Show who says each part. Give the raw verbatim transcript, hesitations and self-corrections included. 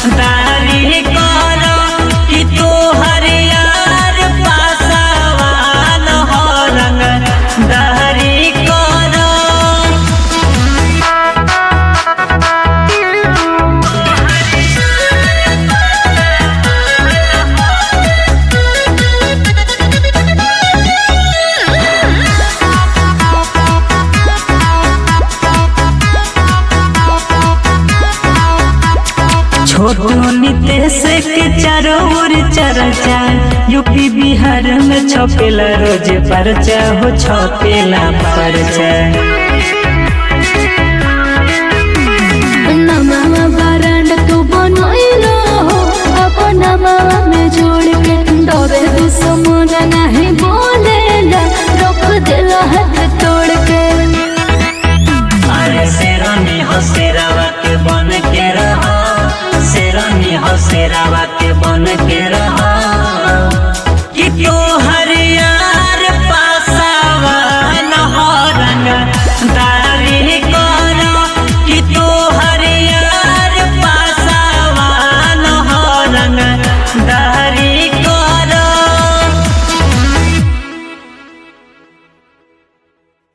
Speaker 1: दारी करो कि तू हरियार पासवान हो रंग दारी करो। छोटू नितेश के चारों ओर चर्चा, यूपी बिहार में छपेला रोज परचा हो छपेला परचा।
Speaker 2: नमवा बरांड तू बनइलो हो अपना मावा में जोड़ के, डरे दुश्मन नहीं बोलेला रोक देला हाथ तोड़ के।
Speaker 1: अरे शेरानी हो शेरावा के बन के रहो, शेरानी हो शेरावा के बन के